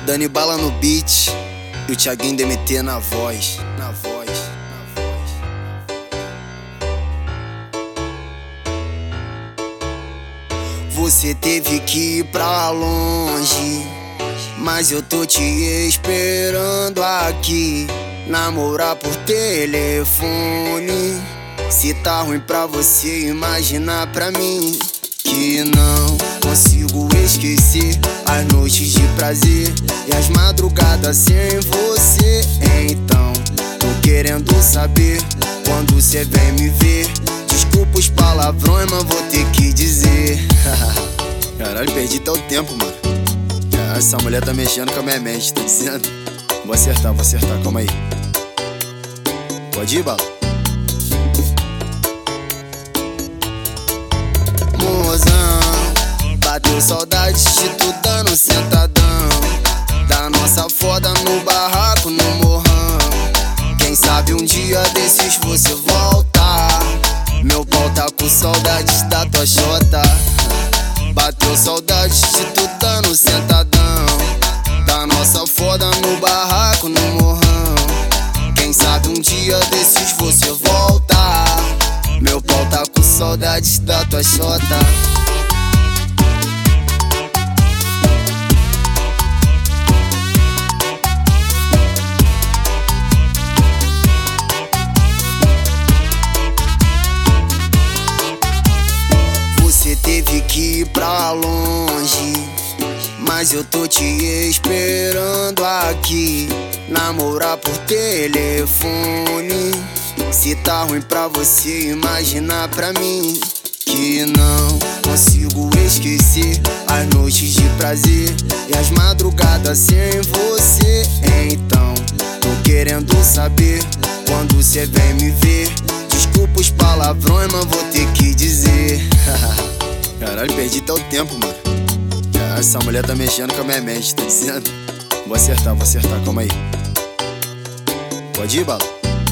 Dani Bala no beat e o Thiaguinho DMT na voz. Você teve que ir pra longe, mas eu tô te esperando aqui. Namorar por telefone. Se tá ruim pra você, imagina pra mim que não consigo esquecer as noites de prazer e as madrugadas sem você. Então, tô querendo saber quando cê vem me ver. Desculpa os palavrões, mas vou ter que dizer. Caralho, perdi até o tempo, mano. Essa mulher tá mexendo com a minha mente, tá dizendo? Vou acertar, calma aí. Pode ir, Bala? Mozão, bateu saudade de tu dando sentadão, da nossa foda no barraco, no morrão. Quem sabe um dia desses você voltar. Meu pau tá com saudades da tua xota. Bateu saudade de tu dando sentadão, da nossa foda no barraco, no morrão. Quem sabe um dia desses você voltar. Meu pau tá com saudades da tua xota. Você teve que ir pra longe, mas eu tô te esperando aqui. Namorar por telefone. Se tá ruim pra você, imagina pra mim que não consigo esquecer as noites de prazer e as madrugadas sem você. Então, tô querendo saber quando cê vem me ver. Desculpa os palavrões, mas vou ter que dizer. Caralho, perdi até o tempo, mano. Essa mulher tá mexendo com a minha mente, tá dizendo? Vou acertar, calma aí. Pode ir, Bala?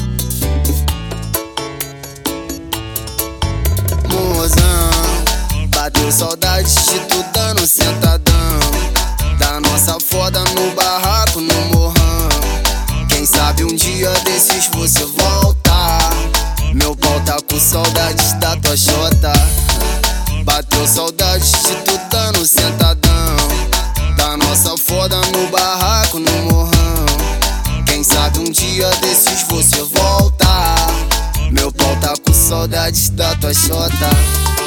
Mozão, bateu saudade de tu dando sentadão, da nossa foda no barraco, no morrão. Quem sabe um dia desses você voltar. Meu pau tá com saudades da tua xota. Bateu saudade de tu dando sentadão, da nossa foda no barraco, no morrão. Quem sabe um dia desses você voltar. Meu pau tá com saudades da tua xota.